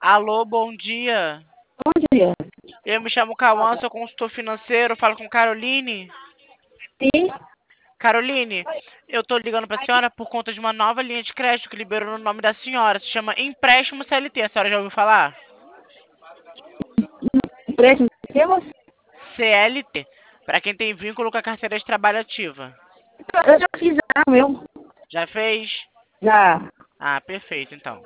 Alô, bom dia. Bom dia. Eu me chamo Cauã, sou consultor financeiro, falo com Caroline. Sim, Caroline, eu tô ligando pra senhora por conta de uma nova linha de crédito que liberou no nome da senhora. Se chama Empréstimo CLT. A senhora já ouviu falar? empréstimo de quê, moça? CLT, para quem tem vínculo com a carteira de trabalho ativa. Eu já fiz já, meu. Já fez? Já. Ah, perfeito, então.